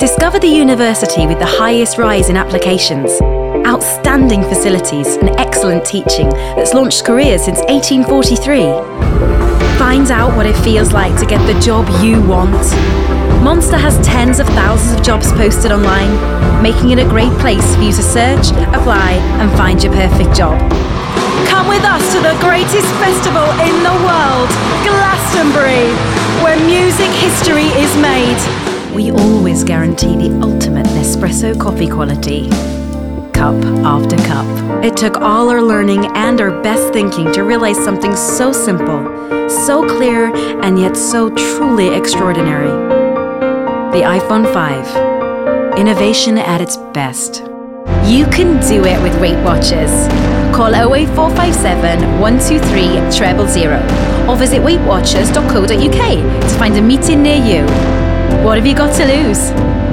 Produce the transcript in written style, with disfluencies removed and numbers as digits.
Discover the university with the highest rise in applications, outstanding facilities and excellent teaching that's launched careers since 1843. Find out what it feels like to get the job you want. Monster has tens of thousands of jobs posted online, making it a great place for you to search, apply and find your perfect job. Come with us to the greatest festival in the world, Glastonbury, where music history is made. We always guarantee the ultimate Nespresso coffee quality, cup after cup. It took all our learning and our best thinking to realize something so simple, so clear, and yet so truly extraordinary. The iPhone 5. Innovation at its best. You can do it with Weight Watchers. Call 08457 123 000 or visit weightwatchers.co.uk to find a meeting near you. What have you got to lose?